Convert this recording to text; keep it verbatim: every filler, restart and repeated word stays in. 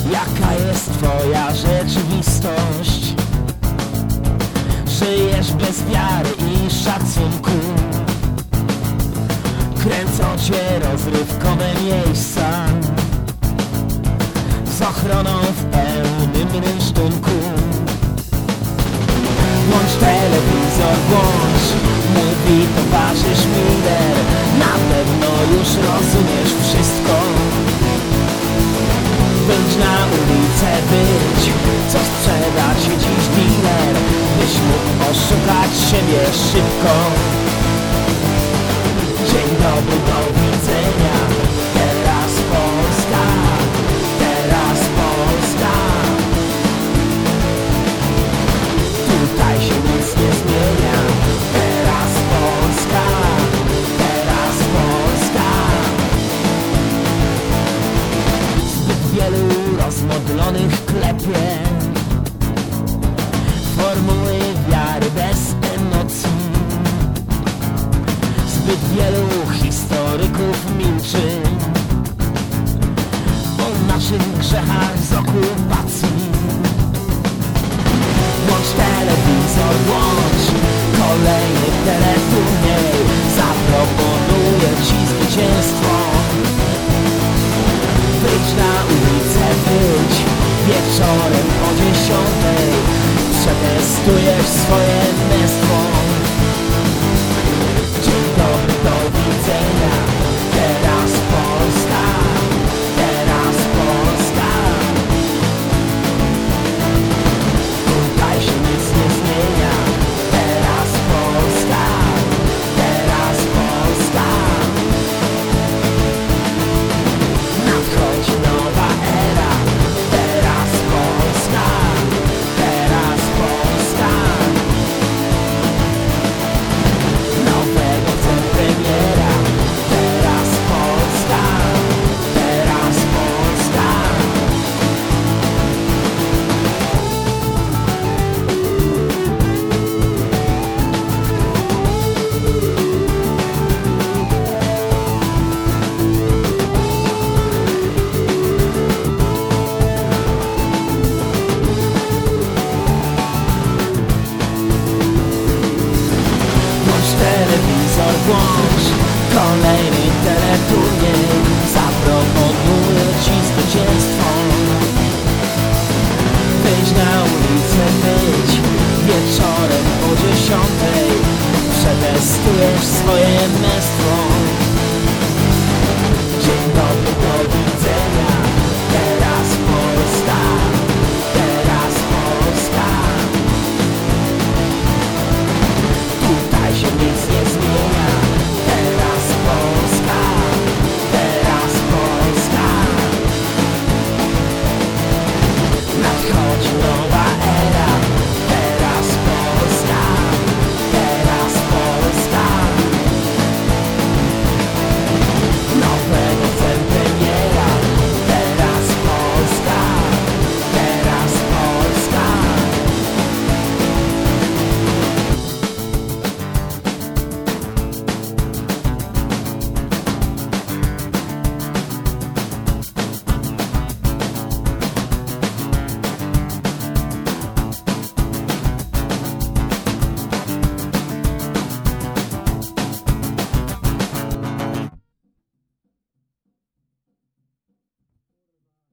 Jaka jest twoja rzeczywistość? Żyjesz bez wiary i szacunku. Kręcą cię rozrywkowe miejsca z ochroną w pełnym rynsztunku. Włącz telewizor, włącz, mówi towarzysz Miller. Na pewno już rozumiesz wszystko. Wyjdź na ulicę, wyjdź, co sprzeda ci dziś dealer, byś mógł oszukać siebie szybko. Dzień dobry, do widzenia. Teraz Polska, teraz Polska. Tutaj się nic nie zmienia. Teraz Polska, teraz Polska. Zbyt wielu rozmodlonych klepie formuły wiary bez emocji. Zbyt wielu historyków milczy o naszych grzechach z okupacji. Włącz telewizor, włącz kolejny teleturniej. Zaproponuję ci zwycięstwo. Wyjdź na ulicę, wyjdź wieczorem o dziesiątej. Przetestujesz swoje męstwo. Dzień dobry, do widzenia. Teraz Polska, teraz Polska. Tutaj się nic nie zmienia. Teraz Polska, teraz Polska. Nadchodzi nowa era. Teraz Polska, teraz Polska. Nowego chcę premiera. Teraz Polska, teraz Polska. Włącz telewizor, włącz kolejny teleturniej. Zaproponuję ci zwycięstwo. Wyjdź na ulicę, wyjdź wieczorem o dziesiątej. Przetestujesz swoje męstwo.